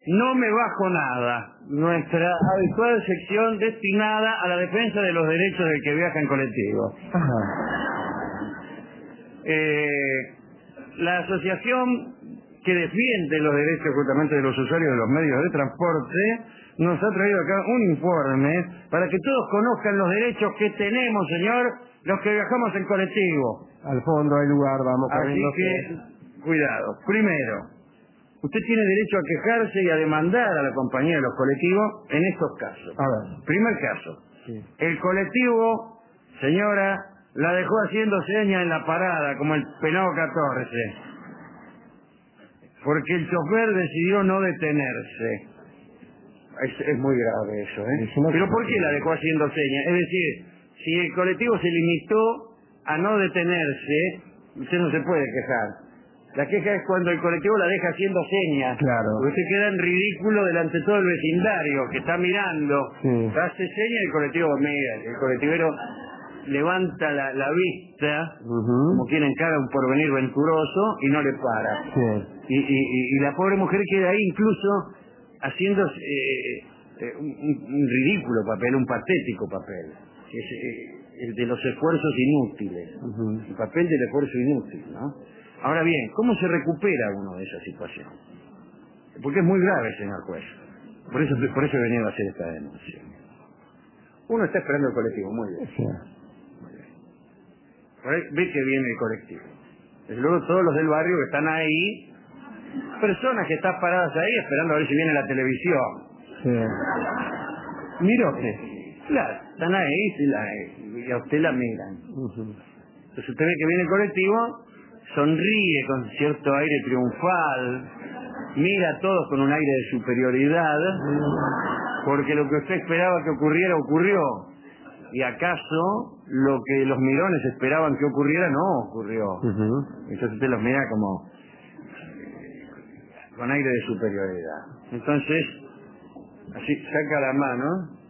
No me bajo nada, nuestra habitual sección destinada a la defensa de los derechos del que viaja en colectivo. La asociación que defiende los derechos justamente de los usuarios de los medios de transporte nos ha traído acá un informe para que todos conozcan los derechos que tenemos, señor, los que viajamos en colectivo. Al fondo hay lugar, vamos Así que, cuidado. Primero, usted tiene derecho a quejarse y a demandar a la compañía de los colectivos en estos casos. A ver. Primer caso. Sí. El colectivo, señora, la dejó haciendo señas en la parada, como el penado 14. Porque el chofer decidió no detenerse. Es muy grave eso, ¿eh? Pero ¿por qué la dejó haciendo señas? Es decir, si el colectivo se limitó a no detenerse, usted no se puede quejar. La queja es cuando el colectivo la deja haciendo señas. Claro. Porque usted queda en ridículo delante de todo el vecindario que está mirando. Sí. Hace señas y el colectivo mira. El colectivero levanta la vista, como quien encara un porvenir venturoso, y no le para. Sí. Y la pobre mujer queda ahí incluso haciendo un ridículo papel, un patético papel, que es el de los esfuerzos inútiles, el papel del esfuerzo inútil, ¿no? Ahora bien, ¿cómo se recupera uno de esa situación? Porque es muy grave, señor juez. Por eso he venido a hacer esta denuncia. Uno está esperando el colectivo, muy bien. Sí. Por ahí ve que viene el colectivo. Desde luego todos los del barrio que están ahí, personas que están paradas ahí esperando a ver si viene la televisión. Sí. Mira usted. Claro, están ahí y a usted la miran. Entonces usted ve que viene el colectivo, sonríe con cierto aire triunfal, mira a todos con un aire de superioridad, porque lo que usted esperaba que ocurriera, ocurrió. Y acaso lo que los mirones esperaban que ocurriera, no ocurrió. Entonces usted los mira como con aire de superioridad. Entonces, así saca la mano,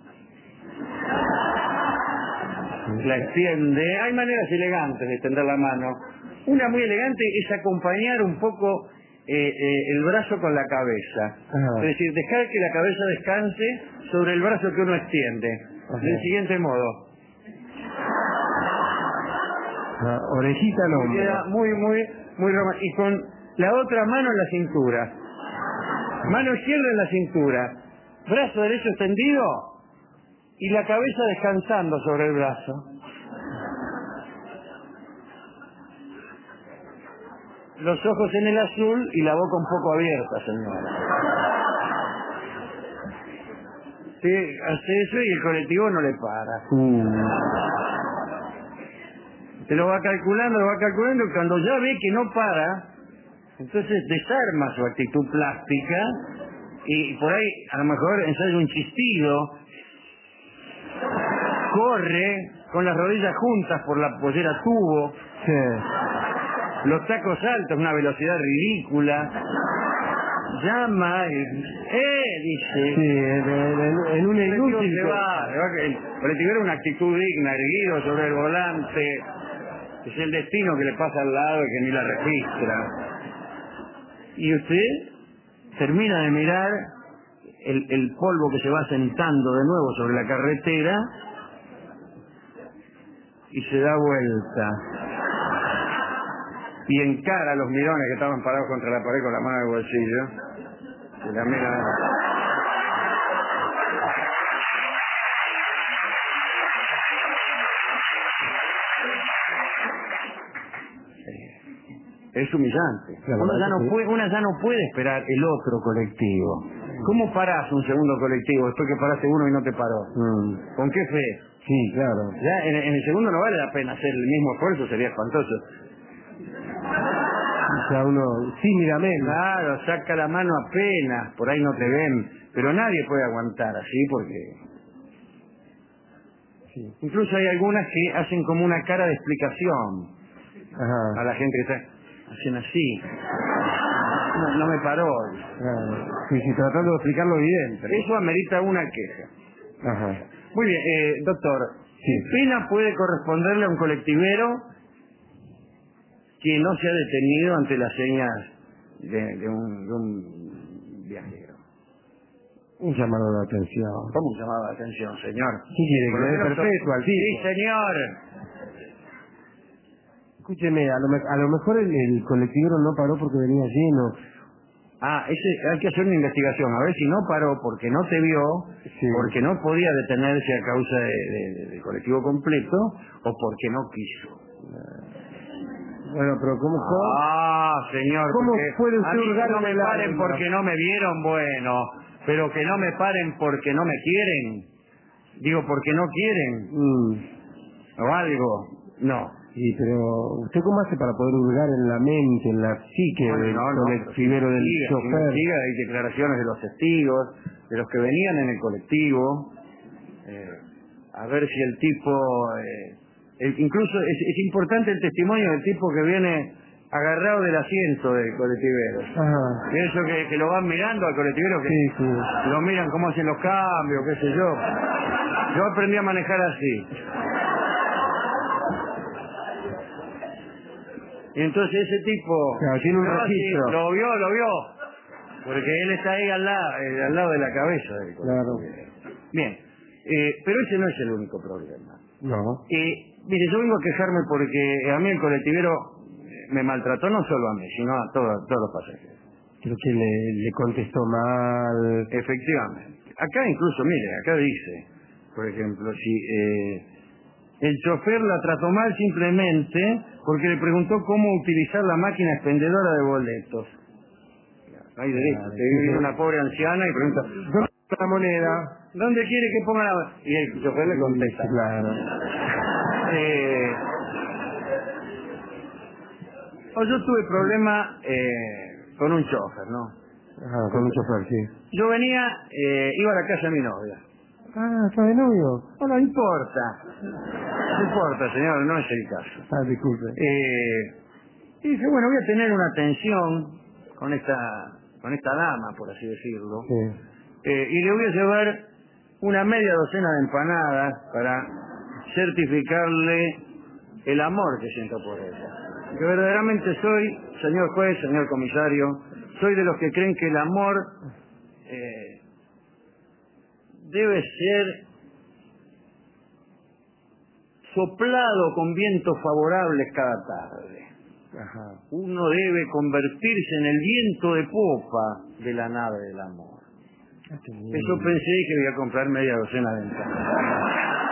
la extiende. Hay maneras elegantes de extender la mano. Una muy elegante es acompañar un poco el brazo con la cabeza. Es decir, dejar que la cabeza descanse sobre el brazo que uno extiende. Del siguiente modo. La orejita al hombro. Queda muy romántico. Y con la otra mano en la cintura. Mano izquierda en la cintura. Brazo derecho extendido y la cabeza descansando sobre el brazo. Los ojos en el azul y la boca un poco abierta, señora. Sí, hace eso y el colectivo no le para. Se lo va calculando y cuando ya ve que no para, entonces desarma su actitud plástica y por ahí a lo mejor ensaya un chistido, corre con las rodillas juntas por la pollera tubo, los tacos altos, una velocidad ridícula, llama y dice, en un inútil el colectivo era una actitud digna, erguido sobre el volante. Es el destino que le pasa al lado y que ni la registra. Y usted termina de mirar el polvo que se va sentando de nuevo sobre la carretera y se da vuelta. Y encara a los mirones que estaban parados contra la pared con la mano en el bolsillo. Y la mira. Es humillante. Una ya no puede esperar el otro colectivo. ¿Cómo parás un segundo colectivo después que paraste uno y no te paró? ¿Con qué fe? Sí, claro. Ya en el segundo no vale la pena hacer el mismo esfuerzo, sería espantoso. Ya uno tímidamente. Claro, saca la mano apenas, por ahí no te ven, pero nadie puede aguantar así porque... Sí. Incluso hay algunas que hacen como una cara de explicación a la gente que está... Hacen así. No me paró. Sí, tratando de explicarlo bien. Pero... Eso amerita una queja. Muy bien, doctor. Sí. ¿Qué pena puede corresponderle a un colectivero que no se ha detenido ante las señas de un viajero? Un llamado de atención. ¿Cómo un llamado de atención, señor? ¿Qué quiere? ¿Que le dé perpetuo al tipo? Sí, señor. Escúcheme, a lo mejor el colectivero no paró porque venía lleno. Hay que hacer una investigación, a ver si no paró porque no te vio, Sí. porque no podía detenerse a causa del colectivo completo, o porque no quiso. Bueno, pero ¿cómo fue? Señor, ¿Cómo porque puede a usted mí que hurgar no en me el paren alma? porque no me vieron, bueno, pero que no me paren porque no me quieren, digo, porque no quieren, o algo, no. Sí, pero ¿usted cómo hace para poder hurgar en la mente, en la psique del colectivero, del chofer? Hay declaraciones de los testigos, de los que venían en el colectivo, a ver si el tipo... incluso es importante el testimonio del tipo que viene agarrado del asiento del colectivero. Ajá. Eso que lo van mirando al colectivero, que Sí. lo miran cómo hacen los cambios, qué sé yo. Yo aprendí a manejar así. Y entonces ese tipo... Claro, tiene un registro. Lo vio. Porque él está ahí al lado de la cabeza del colectivero. Claro. Bien. Pero ese no es el único problema. No. Mire, yo vengo a quejarme porque a mí el colectivero me maltrató, no solo a mí, sino a todos los pasajeros. Creo que le contestó mal. Efectivamente. Acá incluso, mire, acá dice, por ejemplo, si el chofer la trató mal simplemente porque le preguntó cómo utilizar la máquina expendedora de boletos. No hay derecho. Usted viene una pobre anciana y pregunta, ¿Dónde está la moneda? ¿dónde quiere que ponga la...? Y el chofer le contesta. Claro. Yo tuve problema con un chofer, ¿no? Ajá, con un chofer, sí. Yo venía, iba a la casa de mi novia. ¿Está de novio? No importa. No importa, señor, no es el caso. Disculpe. Y dije, bueno, voy a tener una atención con esta dama, por así decirlo. Sí. Y le voy a llevar una media docena de empanadas para certificarle el amor que siento por ella. Que verdaderamente soy, señor juez, señor comisario, soy de los que creen que el amor debe ser soplado con vientos favorables cada tarde. Ajá. Uno debe convertirse en el viento de popa de la nave del amor. Eso pensé que voy a comprar media docena de empanadas.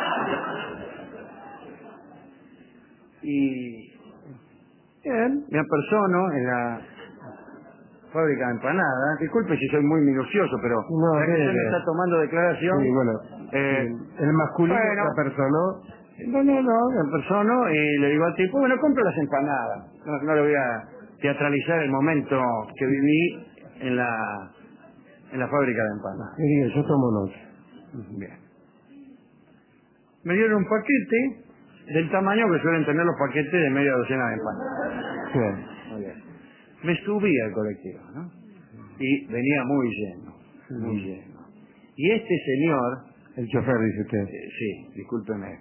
Y bien, me apersono en la fábrica de empanadas. Disculpe si soy muy minucioso, pero No, ya que usted me está tomando declaración. Sí, bueno. El masculino bueno, se apersonó. No, me apersono y le digo al tipo, bueno, compro las empanadas. No le voy a teatralizar el momento que viví en la fábrica de empanadas. Digo, yo tomo nota. Bien. Me dieron un paquete del tamaño que suelen tener los paquetes de media docena de empanadas. Bien. Muy bien. Me subí al colectivo, ¿no? Y venía muy lleno. Y este señor... El chofer, dice usted. Sí, discúlpeme.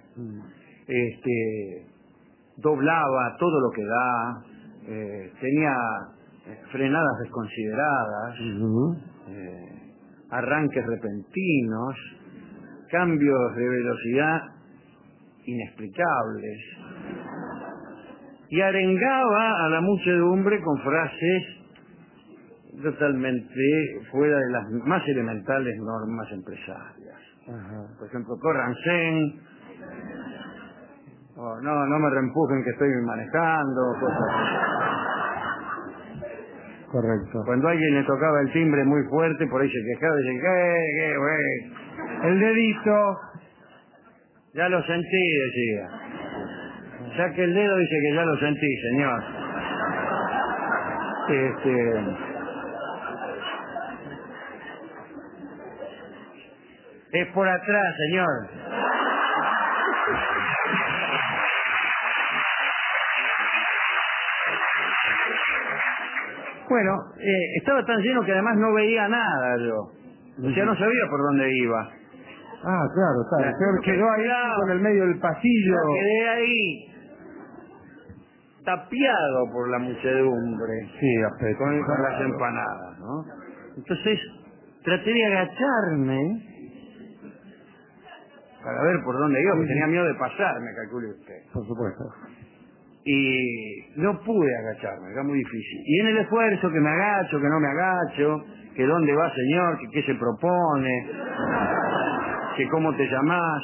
Doblaba todo lo que da, tenía frenadas desconsideradas, arranques repentinos, cambios de velocidad inexplicables, y arengaba a la muchedumbre con frases totalmente fuera de las más elementales normas empresarias. Ajá. Por ejemplo, córranse, no me reempujen que estoy manejando, cosas así. Correcto. Cuando a alguien le tocaba el timbre muy fuerte, por ahí se quejaba y decía, ¿qué, güey? El dedito. Ya lo sentí, decía. Saque el dedo, dice que ya lo sentí, señor. Es por atrás, señor. Bueno, estaba tan lleno que además no veía nada yo. O sea, no sabía por dónde iba. Ah, claro, está. El señor quedó ahí con el medio del pasillo. Yo quedé ahí, tapiado por la muchedumbre. Sí, con las empanadas, ¿no? Entonces, traté de agacharme para ver por dónde iba, porque tenía miedo de pasarme, calcule usted. Por supuesto. Y no pude agacharme, era muy difícil. Y en el esfuerzo, que me agacho, que no me agacho, que dónde va señor, que qué se propone, que cómo te llamás,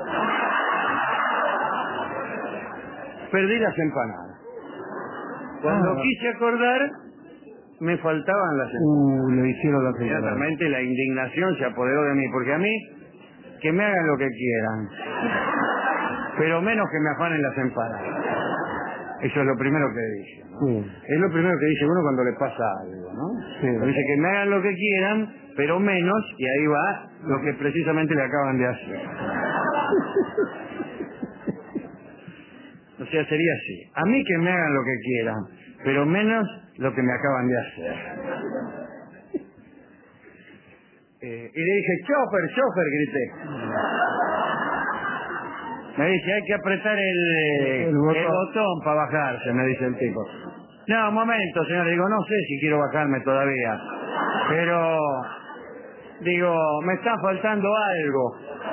perdí las empanadas. Cuando quise acordar, me faltaban las empanadas. Le hicieron la empanadas. Inmediatamente la indignación se apoderó de mí, porque a mí, que me hagan lo que quieran, pero menos que me afanen las empanadas. Eso es lo primero que dice, ¿no? Sí. Es lo primero que dice uno cuando le pasa algo, ¿no? Sí. Dice que me hagan lo que quieran, pero menos, y ahí va lo que precisamente le acaban de hacer. O sea, sería así. A mí que me hagan lo que quieran, pero menos lo que me acaban de hacer. Y le dije, chofer, grité. Me dice, hay que apretar el botón para bajarse, me dice el tipo. No, un momento, señor. Digo, no sé si quiero bajarme todavía. Pero, digo, me está faltando algo.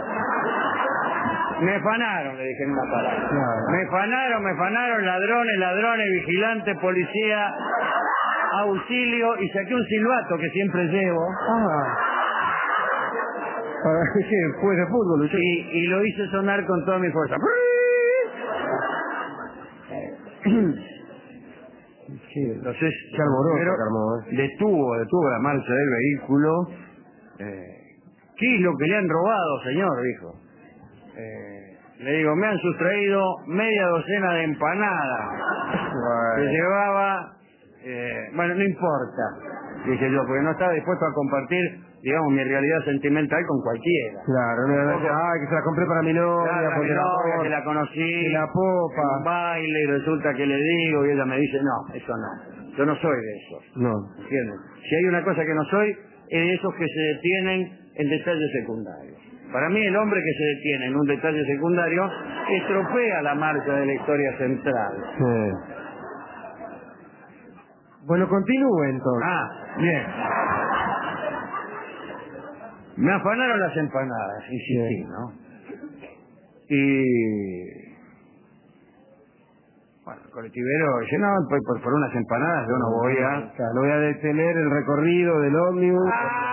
Me fanaron, le dije en una palabra. Claro. Me fanaron, ladrones, vigilantes, policía, auxilio, y saqué un silbato que siempre llevo. Sí, fue de fútbol. Y lo hice sonar con toda mi fuerza. Sí, entonces, alboroto, detuvo la marcha del vehículo. ¿Qué es lo que le han robado, señor? Dijo. Le digo, me han sustraído media docena de empanadas que llevaba. Bueno, no importa, dije yo, porque no estaba dispuesto a compartir, digamos, mi realidad sentimental con cualquiera. Claro, que se la compré para mi novia, claro, mi novia, que la conocí la popa, en un baile, y resulta que le digo, y ella me dice, no, eso no, yo no soy de esos. No. ¿Entiendes? Si hay una cosa que no soy, es de esos que se detienen en detalles secundarios. Para mí, el hombre que se detiene en un detalle secundario estropea la marcha de la historia central. Sí. Bueno, continúe entonces. Bien. Me afanaron las empanadas, insistí, bien, ¿no? Y... bueno, el colectivero dice, no, por unas empanadas yo no voy a... no voy a detener el recorrido del ómnibus.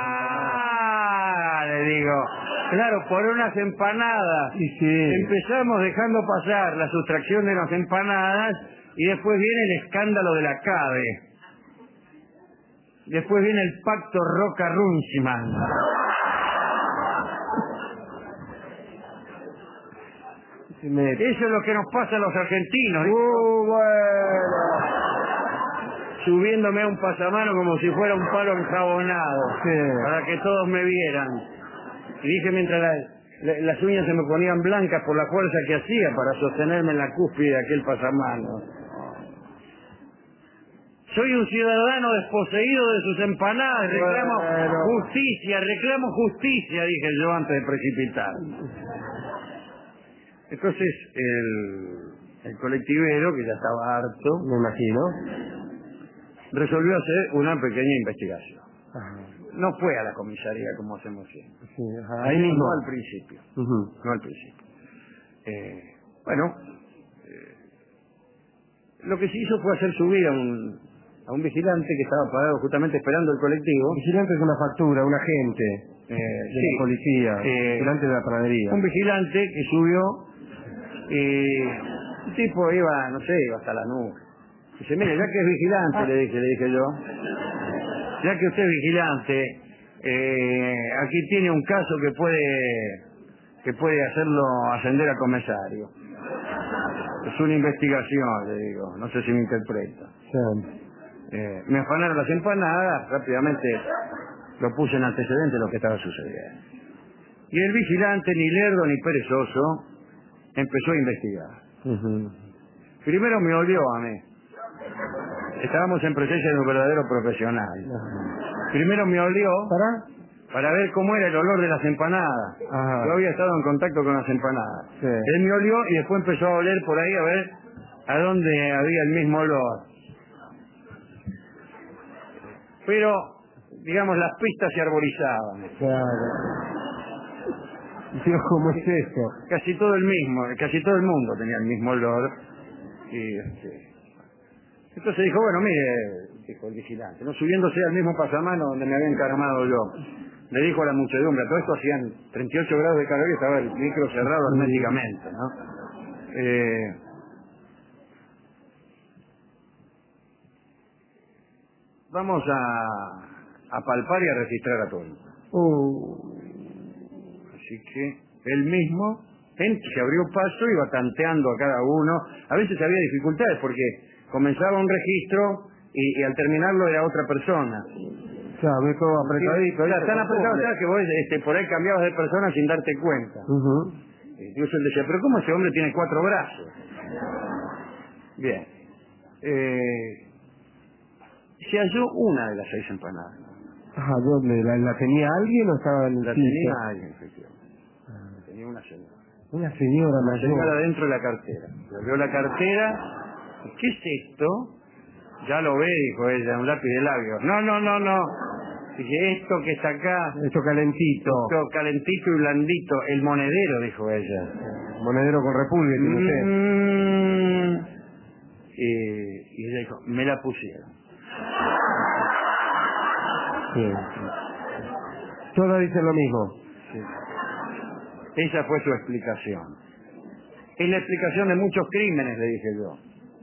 Le digo, claro, por unas empanadas. Sí. Empezamos dejando pasar la sustracción de las empanadas y después viene el escándalo de la CABE. Después viene el pacto Roca-Runciman. Eso es lo que nos pasa a los argentinos. Bueno. Subiéndome a un pasamano como si fuera un palo enjabonado, para que todos me vieran. Y dije mientras las uñas se me ponían blancas por la fuerza que hacía para sostenerme en la cúspide de aquel pasamano. Soy un ciudadano desposeído de sus empanadas, reclamo justicia, dije yo antes de precipitar. Entonces el colectivero, que ya estaba harto, me imagino, resolvió hacer una pequeña investigación. Ajá. No fue a la comisaría como hacemos siempre. Sí, ahí mismo. No al principio. No al principio. Lo que se hizo fue hacer subir a un vigilante que estaba parado justamente esperando el colectivo. Vigilante es una factura, un agente de la policía, vigilante de la panadería. Un vigilante que subió y el tipo iba, no sé, iba hasta la nube. Dice, mire, ya que es vigilante, le dije yo, ya que usted es vigilante, aquí tiene un caso que puede hacerlo ascender a comisario. Es una investigación, le digo, no sé si me interpreta. Sí. Me afanaron las empanadas, rápidamente lo puse en antecedente de lo que estaba sucediendo. Y el vigilante, ni lerdo ni perezoso, empezó a investigar. Primero me olió a mí. Estábamos en presencia de un verdadero profesional. Primero me olió para ver cómo era el olor de las empanadas. Yo había estado en contacto con las empanadas. Sí. Él me olió y después empezó a oler por ahí a ver a dónde había el mismo olor. Pero digamos, las pistas se arborizaban. Claro. Dios, ¿cómo es eso? Casi todo el mundo tenía el mismo olor. Y entonces dijo, bueno, mire, dijo el vigilante, no subiéndose al mismo pasamano donde me había encaramado yo. Le dijo a la muchedumbre, todo esto hacían 38 grados de calor y estaba el micro cerrado herméticamente, ¿no? Vamos a palpar y a registrar a todos. Así que él mismo se abrió paso, iba tanteando a cada uno. A veces había dificultades porque comenzaba un registro y al terminarlo era otra persona. Claro, ve todo apretadito. Claro, tan apretado estaba que vos por ahí cambiabas de persona sin darte cuenta. Incluso él decía, pero ¿cómo ese hombre tiene 4 brazos? Bien. Se halló una de las 6 empanadas. Ajá, ¿dónde? ¿La tenía alguien o estaba en el La piso? tenía alguien, efectivamente. La tenía una señora. Una señora Una mayor. señora dentro de la cartera. Le abrió la cartera. ¿Qué es esto? Ya lo ve, dijo ella, un lápiz de labios. No. Dije, esto que está acá. Esto calentito. Esto calentito y blandito. El monedero, dijo ella. Monedero con repulgue, tiene usted. Y ella dijo, me la pusieron. Sí. Todas dicen lo mismo. Sí. Esa fue su explicación. Es la explicación de muchos crímenes, le dije yo.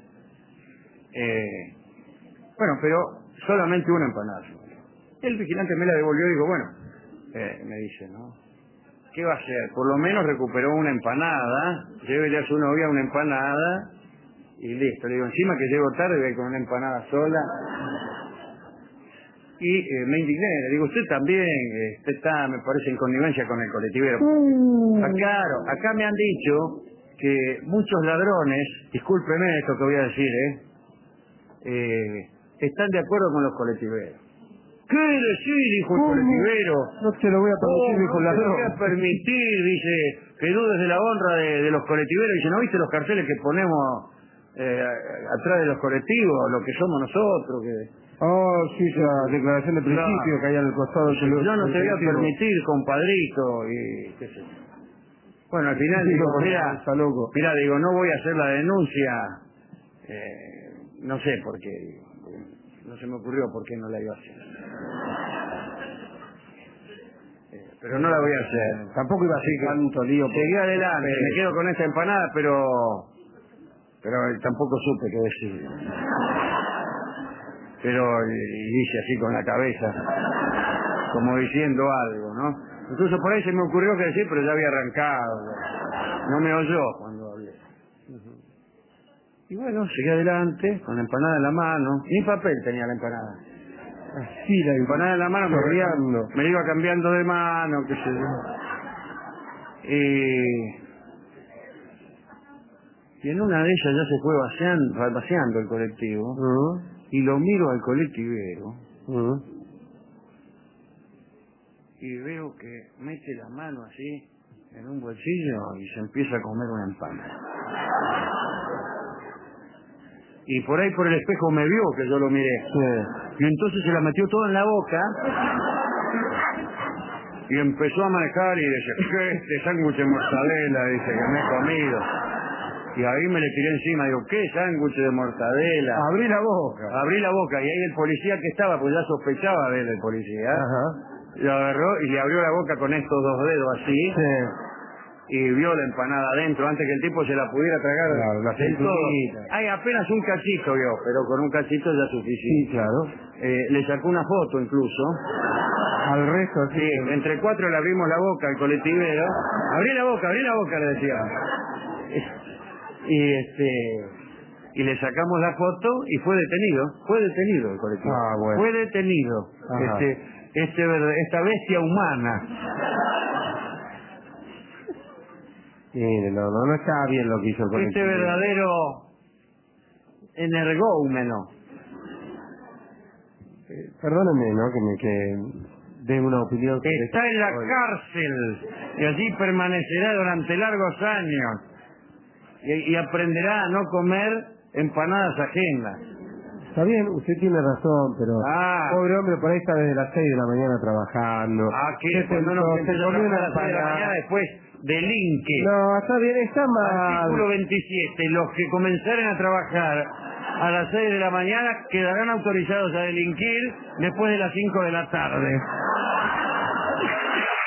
Bueno, pero solamente una empanada. El vigilante me la devolvió y dijo, bueno, me dice, ¿no? ¿Qué va a hacer? Por lo menos recuperó una empanada, llévele a su novia una empanada y listo. Le digo, encima que llego tarde, voy con una empanada sola. Y me indigné, le digo, usted también, usted está, me parece, en connivencia con el colectivero. Claro, acá me han dicho que muchos ladrones, discúlpeme esto que voy a decir, están de acuerdo con los colectiveros. ¿Qué decir? Dijo el colectivero. No te lo voy a permitir, dijo el ladrón. No te lo voy a permitir, dice, que dudes de la honra de los colectiveros. Dice, ¿no viste los carteles que ponemos atrás de los colectivos, lo que somos nosotros? Sí, esa declaración de principio que hay al costado. Yo no te voy a permitir, compadrito, y qué sé yo. Bueno, al final digo, mira, digo, no voy a hacer la denuncia, no sé por qué, no se me ocurrió por qué no la iba a hacer. Pero no la voy a hacer. Tampoco iba a ser tanto lío. Seguí adelante, me quedo con esta empanada, pero tampoco supe qué decir. Pero y hice así con la cabeza, como diciendo algo, ¿no? Incluso por ahí se me ocurrió que decir, pero ya había arrancado. No me oyó cuando hablé. Y bueno, seguí adelante, con la empanada en la mano. Ni papel tenía la empanada. Así, la empanada en la mano, me iba cambiando de mano, qué sé yo. Y en una de ellas ya se fue vaciando el colectivo. Y lo miro al colectivero. Y veo que mete la mano así en un bolsillo y se empieza a comer una empanada. Y por ahí por el espejo me vio que yo lo miré. Y entonces se la metió toda en la boca y empezó a manejar y decía, ¿qué este sándwich de mortadela? Dice, que me he comido. Y ahí me le tiré encima, digo, ¿qué sándwich de mortadela? Abrí la boca. Y ahí el policía que estaba, pues ya sospechaba de él el policía, lo agarró y le abrió la boca con estos 2 dedos así. Y vio la empanada adentro antes que el tipo se la pudiera tragar. Claro, la del todo. Hay apenas un cachito vio, pero con un cachito ya suficiente. Sí, claro. Le sacó una foto incluso. Al resto, sí. Entre 4 le abrimos la boca al colectivero. Abrí la boca, le decía. Y le sacamos la foto y fue detenido el colectivo. Bueno. Fue detenido. Esta bestia humana. Mire, no está bien lo que hizo el colectivo. Este verdadero energúmeno. Perdóneme, ¿no? Que dé una opinión. Está en la cárcel y allí permanecerá durante largos años y aprenderá a no comer empanadas ajenas. Está bien, usted tiene razón, pero pobre hombre, por ahí está desde las 6 de la mañana trabajando. ¿Qué? Cuando uno empieza a trabajar a las 6 de la mañana después delinque. No, está bien, está mal. Artículo 27. Los que comenzaren a trabajar a las 6 de la mañana quedarán autorizados a delinquir después de las 5 de la tarde.